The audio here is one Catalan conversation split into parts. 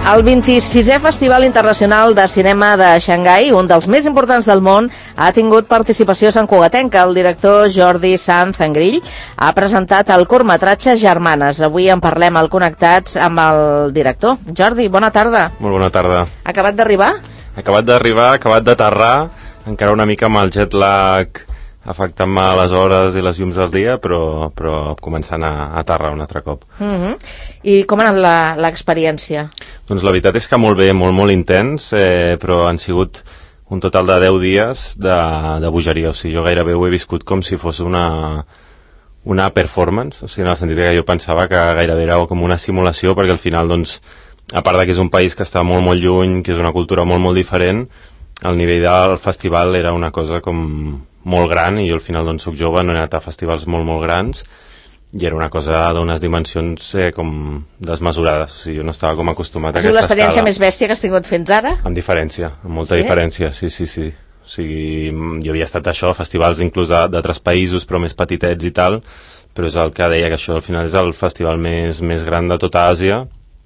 El 26è Festival Internacional de Cinema de Xangai, un dels més importants del món, ha tingut participació santcugatenca. El director Jordi Sanz Engrill ha presentat el curtmetratge Germanes. Avui en parlem al Connectats amb el director. Jordi, bona tarda. Molt bona tarda. Acabat d'arribar? Acabat d'aterrar, encara una mica amb el jet lag afectant-me les hores i les llums del dia, però començant a aterrar un altre cop. I com ha anat l'experiència? Doncs la veritat és que molt bé, molt intens, però han sigut un total de 10 dies de bogeria. O sigui, jo gairebé ho he viscut com si fos una performance, o sigui, en el sentit que jo pensava que gairebé era com una simulació, perquè al final, doncs, a part que és un país que està molt lluny, que és una cultura molt diferent, el nivell del festival era una cosa com molt gran, i jo al final doncs soc jove, no he anat a festivals molt grans, i era una cosa d'unes dimensions com desmesurades. O sigui, jo no estava com acostumat a aquesta escala. Ha sigut l'experiència més bèstia que has tingut fins ara? Amb diferència, amb molta diferència, sí. O sigui, jo havia estat a festivals inclús d'altres països, però més petitets i tal, però és el que deia, que això al final és el festival més gran de tota Àsia,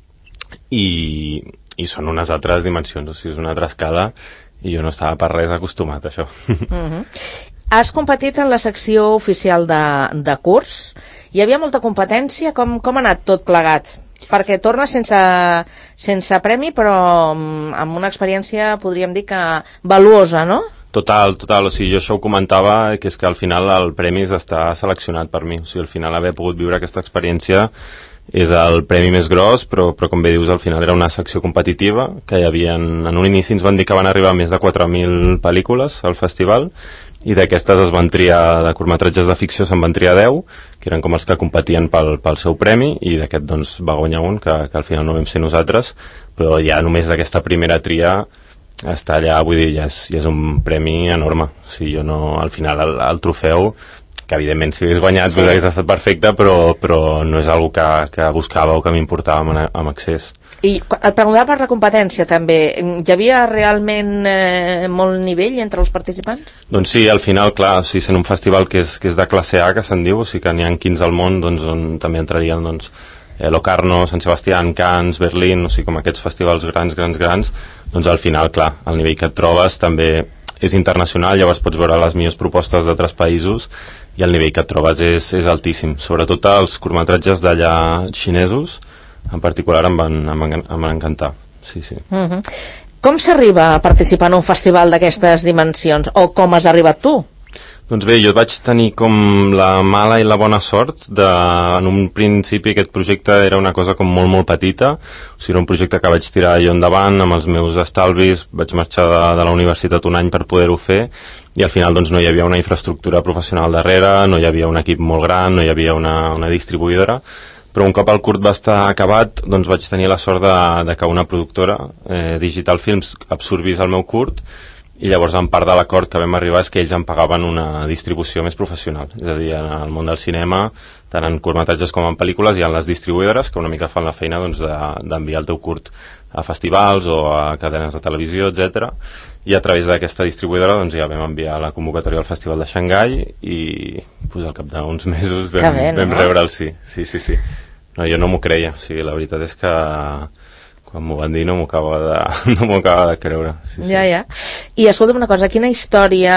i són unes altres dimensions, o sigui, és una altra escala, i jo no estava per res acostumat a això. Has competit en la secció oficial de curs. Hi havia molta competència. Com ha anat tot plegat? Perquè tornes sense premi, però amb una experiència, podríem dir que valuosa, no? Total, o sigui, jo això ho comentava, que és que al final el premi està seleccionat per mi. O sigui, al final haver pogut viure aquesta experiència és el premi més gros, però com bé dius, al final era una secció competitiva, que hi havia, en un inici ens van dir que van arribar més de 4.000 pel·lícules al festival, i d'aquestes es van triar, de curtmetratges de ficció se'n van triar 10, que eren com els que competien pel seu premi, i d'aquest doncs va guanyar un, que al final no vam ser nosaltres, però ja només d'aquesta primera tria està allà, vull dir, ja és un premi enorme. O sigui, jo no, al final el trofeu, que evidentment si hagués guanyat doncs hagués estat perfecte, però no és algo que buscava o que m'importava amb accés. I et preguntava per la competència també, hi havia realment molt nivell entre els participants? Doncs sí, al final, clar, o sigui, sent un festival que és de classe A, que se'n diu, o sigui que n'hi ha 15 al món, doncs on també entrarien doncs, Locarno, Sant Sebastián, Cannes, Berlín, o sigui, com aquests festivals grans, doncs al final, clar, el nivell que et trobes també és internacional, llavors pots veure les millors propostes d'altres països, i el nivell que et trobes és altíssim. Sobretot els curtmetratges d'allà xinesos, en particular em van encantar. Sí. Com s'arriba a participar en un festival d'aquestes dimensions? O com has arribat tu? Doncs bé, jo vaig tenir com la mala i la bona sort en un principi aquest projecte era una cosa com molt petita, o sigui, era un projecte que vaig tirar jo endavant amb els meus estalvis, vaig marxar de la universitat un any per poder-ho fer, i al final doncs no hi havia una infraestructura professional darrere, no hi havia un equip molt gran, no hi havia una distribuïdora, però un cop el curt va estar acabat, doncs vaig tenir la sort de que una productora, Digital Films, absorbís el meu curt, i llavors en part de l'acord que vam arribar és que ells em pagaven una distribució més professional, és a dir, en el món del cinema, tant en curtmetratges com en pel·lícules, hi ha les distribuïdores que una mica fan la feina doncs, d'enviar el teu curt a festivals o a cadenes de televisió, etc. I a través d'aquesta distribuïdora doncs, ja vam enviar la convocatòria al Festival de Xangai i pues, al cap d'uns mesos vam rebre el sí. Sí. No, jo no m'ho creia, o sigui, la veritat és que quan m'ho van dir no m'ho acaba de creure. Sí. Ja. I escolta'm una cosa, quina història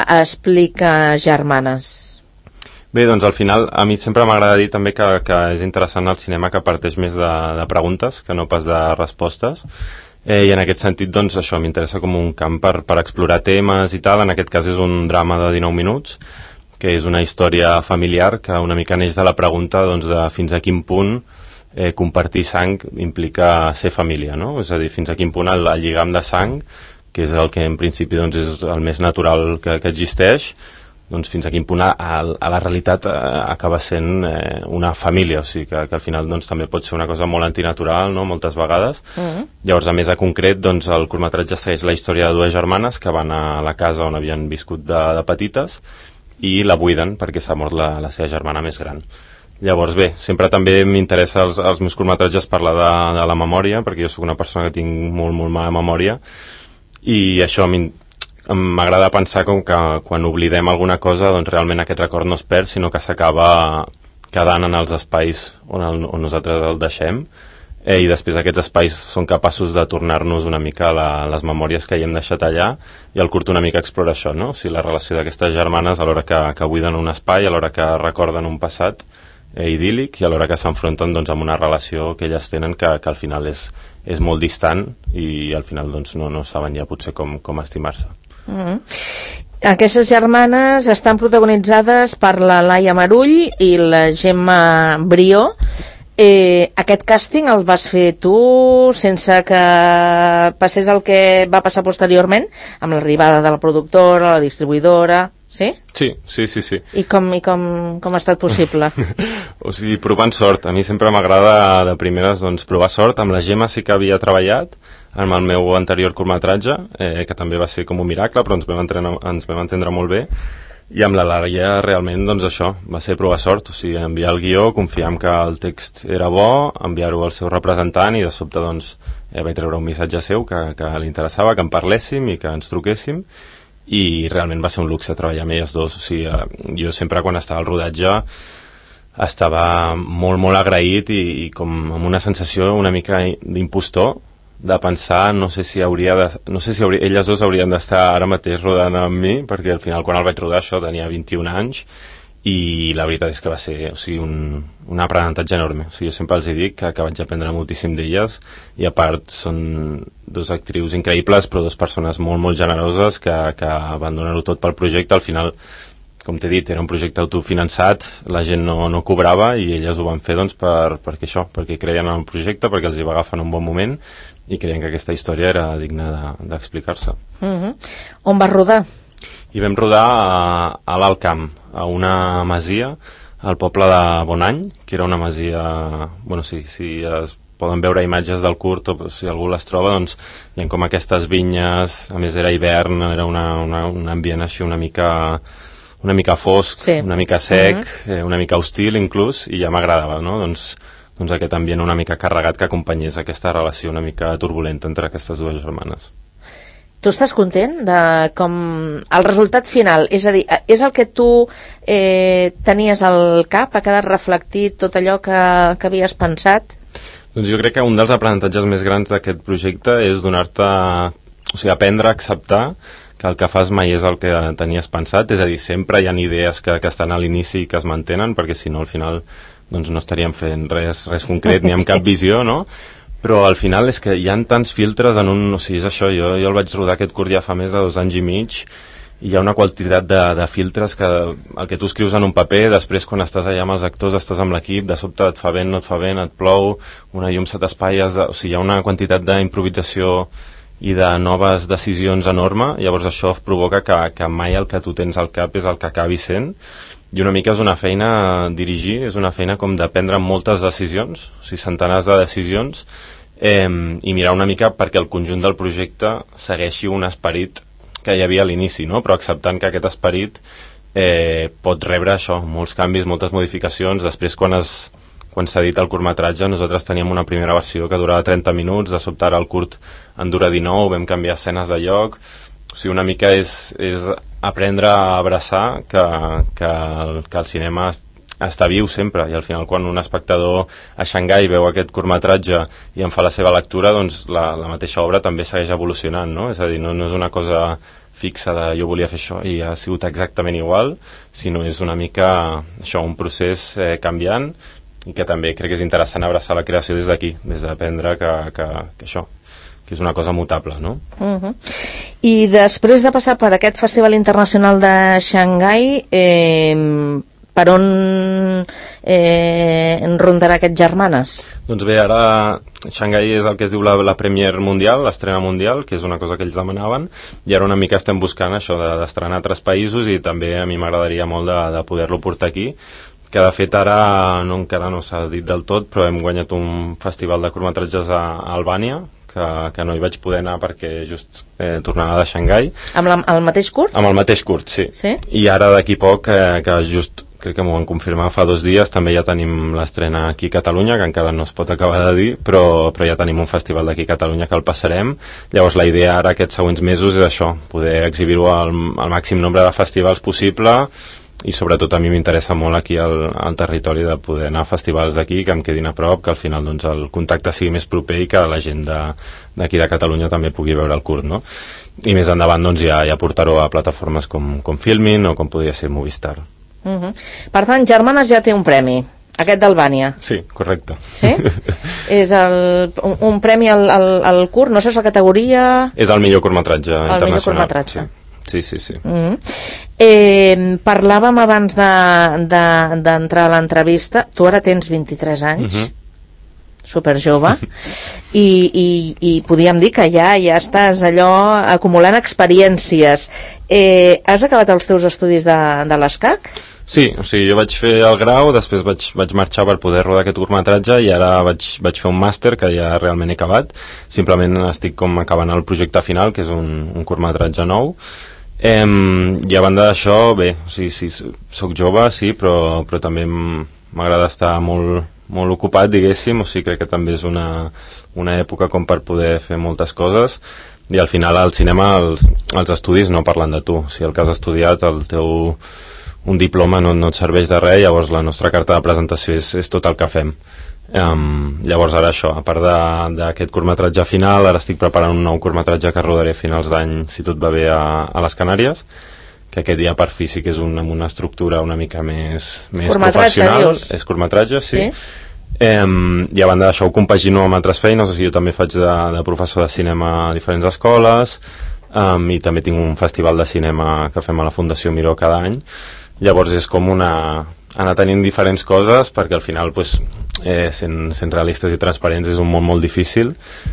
explica Germanes? Bé, doncs al final a mi sempre m'agrada dir també que és interessant el cinema que parteix més de preguntes que no pas de respostes, i en aquest sentit doncs això m'interessa com un camp per explorar temes i tal. En aquest cas és un drama de 19 minuts que és una història familiar que una mica neix de la pregunta doncs, de fins a quin punt compartir sang implica ser família, no? És a dir, fins a quin punt el lligam de sang, que és el que en principi doncs, és el més natural que existeix, doncs fins a quin punt a la realitat acaba sent una família, o sigui que al final doncs, també pot ser una cosa molt antinatural, no? Moltes vegades. Llavors, a més a concret, doncs, el curtmetratge segueix la història de dues germanes que van a la casa on havien viscut de petites i la buiden perquè s'ha mort la seva germana més gran. Llavors bé, sempre també m'interessa els meus curtmetratges parlar de la memòria, perquè jo sóc una persona que tinc molt mala memòria, i això m'agrada pensar com que quan oblidem alguna cosa doncs realment aquest record no es perd, sinó que s'acaba quedant en els espais on nosaltres el deixem, i després aquests espais són capaços de tornar-nos una mica a les memòries que hi hem deixat allà, i el curt una mica explora això, no? O sigui, la relació d'aquestes germanes a l'hora que buiden un espai, a l'hora que recorden un passat idíl·lic, i a l'hora que s'enfronten doncs, amb una relació que elles tenen que al final és molt distant, i al final doncs, no saben ja potser com estimar-se. Aquestes germanes estan protagonitzades per la Laia Marull i la Gemma Brió. Aquest càsting el vas fer tu sense que passés el que va passar posteriorment amb l'arribada de la productora, la distribuïdora, sí? Sí. I com ha estat possible? O sigui, provant sort. A mi sempre m'agrada de primeres doncs, provar sort. Amb la Gemma sí que havia treballat amb el meu anterior curtmetratge, que també va ser com un miracle, però ens vam entendre molt bé. I amb la Laia realment doncs això va ser provar sort, o sigui, enviar el guió, confiar que el text era bo, enviar-ho al seu representant, i de sobte doncs vaig treure un missatge seu que li interessava, que en parléssim i que ens truquéssim, i realment va ser un luxe treballar amb elles dos. O sigui, jo sempre quan estava al rodatge estava molt agraït i com amb una sensació una mica d'impostor, de pensar, no sé si elles dos haurien d'estar ara mateix rodant amb mi, perquè al final quan el vaig rodar això tenia 21 anys, i la veritat és que va ser un aprenentatge enorme. O sigui, jo sempre els dic que vaig aprendre moltíssim d'elles, i a part són dos actrius increïbles, però dos persones molt generoses que van donar-ho tot pel projecte. Al final, com t'he dit, era un projecte autofinançat, la gent no cobrava, i elles ho van fer doncs perquè creien en el projecte, perquè els hi va agafar en un bon moment i creien que aquesta història era digna d'explicar-se. On vas rodar? I vam rodar a l'Alt Camp, a una masia al poble de Bonany, que era una masia... Bueno, si es poden veure imatges del curt, o si algú les troba, doncs hi ha com aquestes vinyes, a més era hivern, era un ambient així una mica fosc, sí. Una mica sec, una mica hostil inclús, i ja m'agradava, no? Doncs aquest ambient una mica carregat que acompanyés aquesta relació una mica turbulenta entre aquestes dues germanes. Tu estàs content de com el resultat final? És a dir, és el que tu tenies al cap? Ha quedat reflectit tot allò que havies pensat? Doncs jo crec que un dels aprenentatges més grans d'aquest projecte és donar-te... O sigui, aprendre a acceptar que el que fas mai és el que tenies pensat, és a dir, sempre hi ha idees que estan a l'inici i que es mantenen, perquè si no al final doncs no estaríem fent res concret ni amb cap visió, no? Però al final és que hi ha tants filtres en un... O sigui, és això, jo el vaig rodar aquest curt ja fa més de 2 anys i mig, i hi ha una quantitat de filtres que el que tu escrius en un paper, després quan estàs allà amb els actors, estàs amb l'equip, de sobte et fa vent, no et fa vent, et plou, una llum se t'espaies... O sigui, hi ha una quantitat d'improvisació i de noves decisions enorme, llavors això provoca que mai el que tu tens al cap és el que acabi sent, i una mica és una feina dirigir, és una feina com de prendre moltes decisions, o sigui, centenars de decisions, i mirar una mica perquè el conjunt del projecte segueixi un esperit que hi havia a l'inici, no? Però acceptant que aquest esperit pot rebre això, molts canvis, moltes modificacions. Després quan s'ha dit el curtmetratge, nosaltres teníem una primera versió que durava 30 minuts, de sobte ara el curt en dura 19, vam canviar escenes de lloc. O sigui, una mica és aprendre a abraçar que el cinema està viu sempre, i al final quan un espectador a Xangai veu aquest curtmetratge i en fa la seva lectura, doncs la mateixa obra també segueix evolucionant, no? És a dir, no és una cosa fixa de jo volia fer això i ha sigut exactament igual, sinó és una mica això, un procés canviant, i que també crec que és interessant abraçar la creació des d'aquí, des d'aprendre que això, que és una cosa mutable, no? I després de passar per aquest Festival Internacional de Xangai, per on rondarà aquests germanes? Doncs bé, ara Xangai és el que es diu la Premier Mundial, l'estrena mundial, que és una cosa que ells demanaven, i ara una mica estem buscant això d'estrenar a altres països, i també a mi m'agradaria molt de poder-lo portar aquí, que de fet ara encara no s'ha dit del tot, però hem guanyat un festival de curtmetratges a Albània, que no hi vaig poder anar perquè just tornava de Xangai. Amb el mateix curt? Amb el mateix curt, sí. I ara d'aquí poc, que just crec que m'ho van confirmar fa 2 dies, també ja tenim l'estrena aquí a Catalunya, que encara no es pot acabar de dir, però ja tenim un festival d'aquí a Catalunya que el passarem. Llavors la idea ara aquests següents mesos és això, poder exhibir-ho al màxim nombre de festivals possible, i sobretot a mi m'interessa molt aquí al territori de poder anar a festivals d'aquí, que em quedin a prop, que al final doncs, el contacte sigui més proper i que la gent d'aquí de Catalunya també pugui veure el curt, no? I més endavant doncs, ja portar-ho a plataformes com Filmin o com podria ser Movistar. Per tant, Germanes ja té un premi, aquest d'Albània. Sí, correcte. Sí? És un premi al curt, no sé, és la categoria... És el millor curtmetratge internacional. El millor curtmetratge. Sí. Parlàvem abans d'entrar a l'entrevista, tu ara tens 23 anys, superjove, i podíem dir que ja estàs allò acumulant experiències. Has acabat els teus estudis de l'ESCAC? Sí, o sigui, jo vaig fer el grau, després vaig marxar per poder rodar aquest curtmetratge i ara vaig fer un màster que ja realment he acabat. Simplement estic com acabant el projecte final, que és un curtmetratge nou. I a banda d'això, bé, sí, soc jove, sí, però també m'agrada estar molt ocupat, diguéssim, o sigui, crec que també és una època com per poder fer moltes coses, i al final al cinema els estudis no parlen de tu. Si el que has estudiat, un diploma no et serveix de res, llavors la nostra carta de presentació és tot el que fem. Llavors ara això, a part d'aquest curtmetratge final, ara estic preparant un nou curtmetratge que rodaré a finals d'any, si tot va bé, a les Canàries, que aquest dia per fi sí que és amb una estructura una mica més professional. Dius? És curtmetratge, sí. I a banda d'això ho compagino amb altres feines, o sigui, jo també faig de professor de cinema a diferents escoles, i també tinc un festival de cinema que fem a la Fundació Miró cada any. Llavors és com anar tenint diferents coses, perquè al final pues, sent realistes i transparents és un món molt difícil,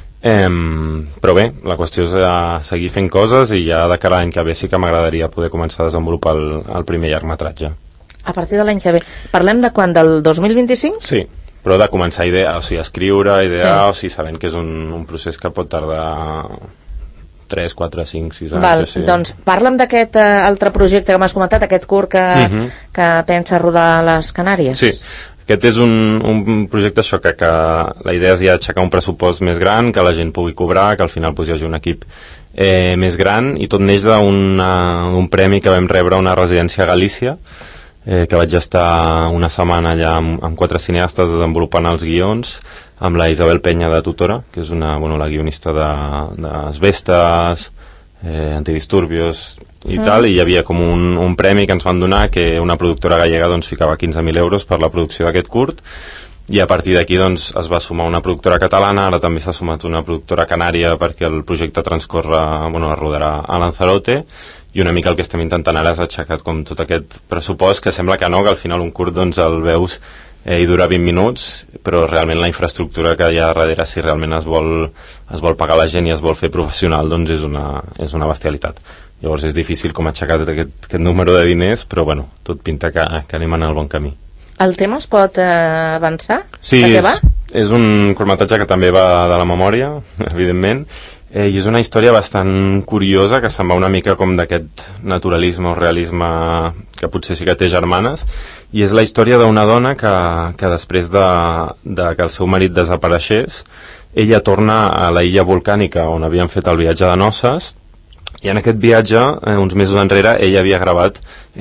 però bé, la qüestió és seguir fent coses, i ja de cara a l'any que ve sí que m'agradaria poder començar a desenvolupar el primer llargmetratge. A partir de l'any que ve. Parlem de quan? Del 2025? Sí, però de començar a idear, o sigui, escriure, idear, o sigui, sabent que és un procés que pot tardar 3, 4, 5, 6 anys. Val, sí. Doncs parla'm d'aquest altre projecte que m'has comentat, aquest curt que pensa rodar a les Canàries. Sí, aquest és un projecte això que la idea és ja aixecar un pressupost més gran, que la gent pugui cobrar, que al final hi hagi un equip més gran, i tot neix d'un premi que vam rebre a una residència a Galícia, que vaig estar una setmana allà amb 4 cineastes desenvolupant els guions, amb la Isabel Peña de tutora, que és la guionista d'Asbestes, Antidisturbios i tal, i hi havia com un premi que ens van donar, que una productora gallega doncs, ficava 15.000 euros per la producció d'aquest curt, i a partir d'aquí doncs, es va sumar una productora catalana, ara també s'ha sumat una productora canària perquè el projecte es rodarà a Lanzarote, i una mica el que estem intentant ara és aixecar com tot aquest pressupost, que sembla que no, que al final un curt doncs, el veus i dura 20 minuts, però realment la infraestructura que hi ha darrere, si realment es vol pagar la gent i es vol fer professional, doncs és una bestialitat. Llavors és difícil com aixecar aquest número de diners, però bueno, tot pinta que anem en el bon camí. El tema es pot avançar? Sí, és un curtmetratge que també va de la memòria, evidentment, i és una història bastant curiosa, que se'n va una mica com d'aquest naturalisme o realisme que potser sí que té Germanes, i és la història d'una dona que després de que el seu marit desapareixés, ella torna a la illa volcànica on havien fet el viatge de noces, i en aquest viatge, uns mesos enrere, ella havia gravat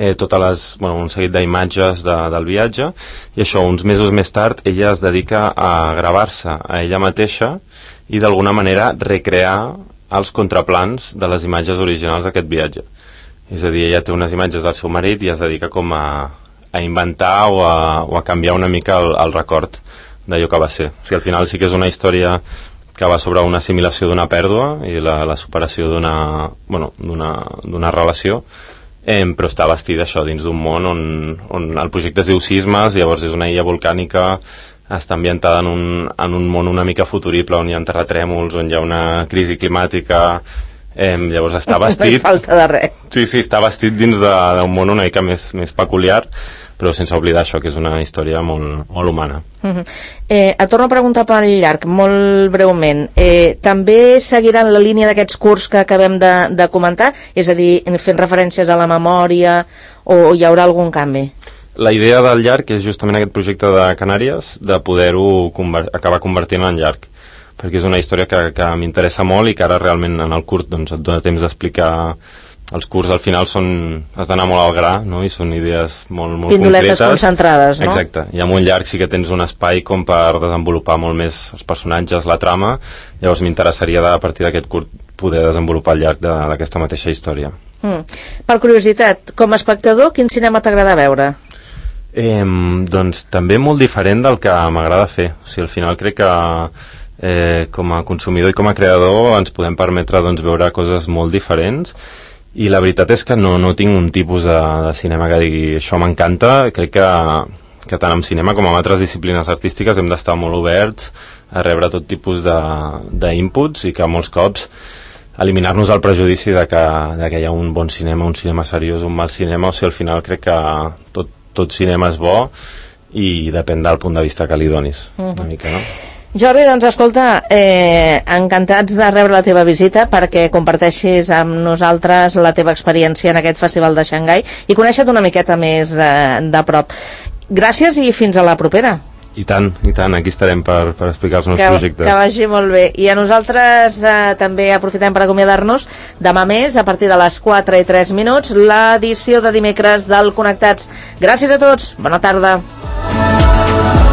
un seguit d'imatges del viatge, i això, uns mesos més tard, ella es dedica a gravar-se a ella mateixa i d'alguna manera recrear els contraplans de les imatges originals d'aquest viatge. És a dir, ella té unes imatges del seu marit i es dedica com a inventar o a canviar una mica el record d'allò que va ser. O sigui, al final sí que és una història que va sobre una assimilació d'una pèrdua i la superació d'una relació, però està vestida això dins d'un món on el projecte es diu Sismes, llavors és una illa volcànica, està ambientada en un món una mica futurible, on hi ha terratrèmols, on hi ha una crisi climàtica, llavors està vestit... No hi falta de res. Sí, està vestit dins d'un món una mica més peculiar, però sense oblidar això, que és una història molt, molt humana. Et torno a preguntar pel llarg, molt breument. També seguiran la línia d'aquests curts que acabem de comentar? És a dir, fent referències a la memòria, o hi haurà algun canvi? La idea del llarg és justament aquest projecte de Canàries, de poder-ho acabar convertint en llarg, perquè és una història que m'interessa molt i que ara realment en el curt doncs, et dona temps d'explicar els curts al final has d'anar molt al gra, no? I són idees molt pindoletes concretes. Concentrades, no? Exacte, i amb un llarg sí que tens un espai com per desenvolupar molt més els personatges, la trama, llavors m'interessaria a partir d'aquest curt poder desenvolupar el llarg d'aquesta mateixa història. Per curiositat, com a espectador, quin cinema t'agrada veure? Doncs també molt diferent del que m'agrada fer. O sigui, al final crec que com a consumidor i com a creador ens podem permetre doncs, veure coses molt diferents, i la veritat és que no tinc un tipus de cinema que digui això m'encanta. Crec que tant en cinema com en altres disciplines artístiques hem d'estar molt oberts a rebre tot tipus d'inputs, i que molts cops eliminar-nos el prejudici de que hi ha un bon cinema, un cinema seriós, un mal cinema. O sigui, al final crec que tot cinema és bo i depèn del punt de vista que li donis, una mica, no? Jordi, doncs escolta, encantats de rebre la teva visita perquè comparteixis amb nosaltres la teva experiència en aquest festival de Xangai i conèixer-te una miqueta més de prop. Gràcies i fins a la propera. I tant, aquí estarem per explicar els nostres projectes. Que vagi molt bé. I a nosaltres també aprofitem per acomiadar-nos. Demà més, a partir de les 4:03, l'edició de dimecres del Connectats. Gràcies a tots, bona tarda.